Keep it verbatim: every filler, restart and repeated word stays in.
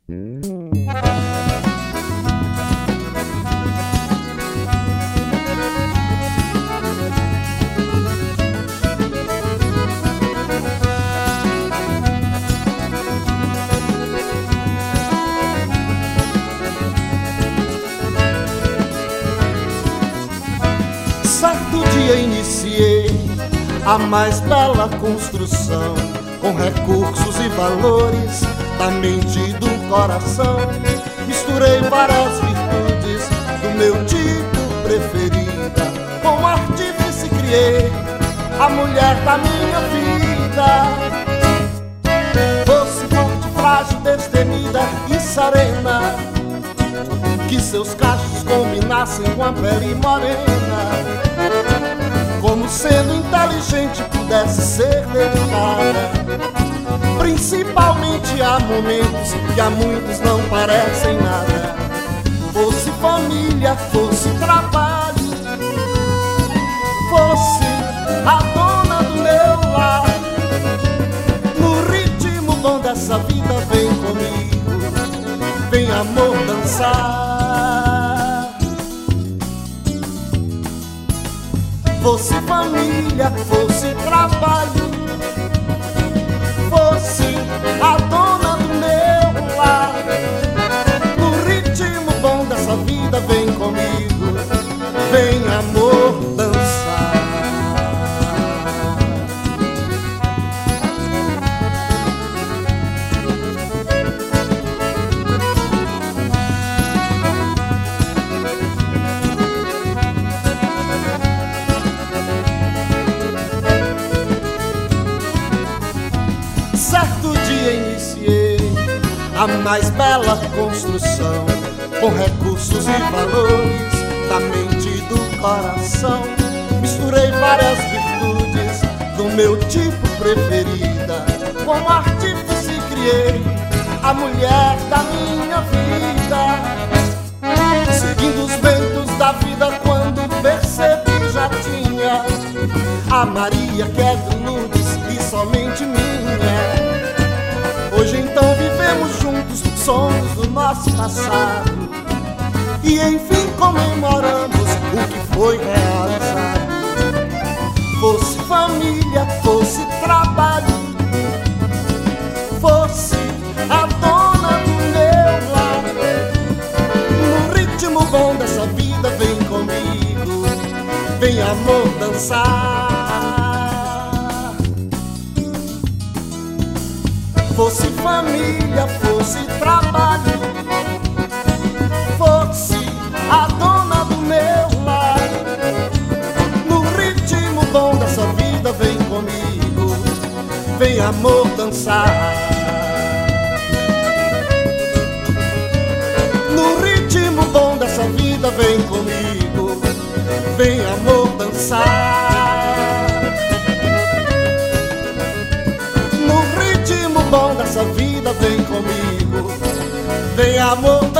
Certo dia iniciei a mais bela construção, com recursos e valores da mente e do coração. Misturei várias virtudes do meu tipo preferida, com artifício criei a mulher da minha vida. Fosse forte, frágil, destemida e serena, que seus cachos combinassem com a pele morena, como sendo inteligente pudesse ser delicada. Principalmente há momentos que a muitos não parecem nada. Fosse família, fosse trabalho, fosse a dona do meu lar. No ritmo bom dessa vida vem comigo, vem amor dançar. Fosse família, fosse trabalho, fosse a dona do meu lar. No ritmo bom dessa vida vem comigo, vem amor dançar. Certo dia iniciei a mais bela construção, com recursos e valores da mente e do coração. Misturei várias virtudes do meu tipo preferida, com artifício criei a mulher da minha vida. Seguindo os ventos da vida, quando percebi já tinha a Maria que é de Lourdes e somente minha. Hoje então vivemos juntos sonhos do nosso passado, e enfim comemoramos o que foi realizado. Fosse família, fosse trabalho, fosse a dona do meu lar. No ritmo bom dessa vida vem comigo, vem amor dançar. Fosse família, fosse trabalho, fosse a dona do meu lar. No ritmo bom dessa vida vem comigo, vem amor dançar. No ritmo bom dessa vida vem comigo, vem amor dançar. No ritmo bom dessa vida vem comigo, vem amor